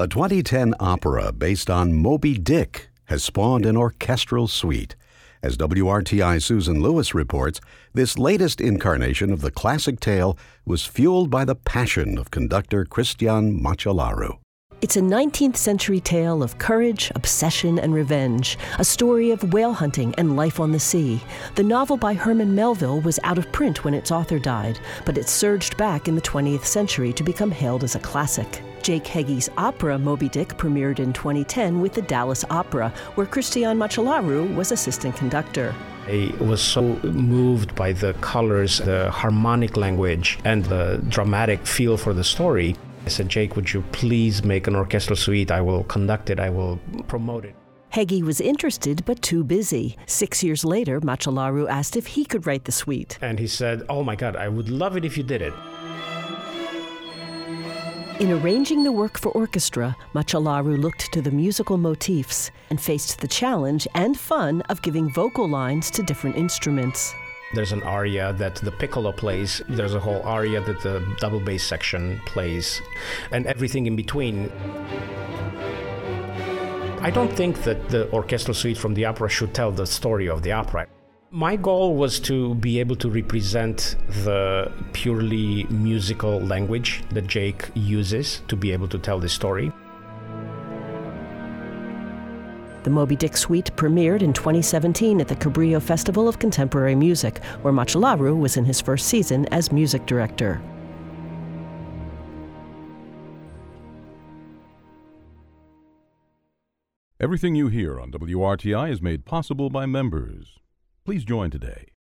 A 2010 opera based on Moby Dick has spawned an orchestral suite. As WRTI's Susan Lewis reports, this latest incarnation of the classic tale was fueled by the passion of conductor Christian Machelaru. It's a 19th century tale of courage, obsession, and revenge, a story of whale hunting and life on the sea. The novel by Herman Melville was out of print when its author died, but it surged back in the 20th century to become hailed as a classic. Jake Heggie's opera Moby Dick premiered in 2010 with the Dallas Opera, where Christian Machelaru was assistant conductor. I was so moved by the colors, the harmonic language, and the dramatic feel for the story. I said, Jake, would you please make an orchestral suite? I will conduct it. I will promote it. Heggie was interested, but too busy. 6 years later, Machelaru asked if he could write the suite. And he said, oh my God, I would love it if you did it. In arranging the work for orchestra, Machelaru looked to the musical motifs and faced the challenge and fun of giving vocal lines to different instruments. There's an aria that the piccolo plays. There's a whole aria that the double bass section plays, and everything in between. I don't think that the orchestral suite from the opera should tell the story of the opera. My goal was to be able to represent the purely musical language that Jake uses to be able to tell this story. The Moby Dick Suite premiered in 2017 at the Cabrillo Festival of Contemporary Music, where Machelaru was in his first season as music director. Everything you hear on WRTI is made possible by members. Please join today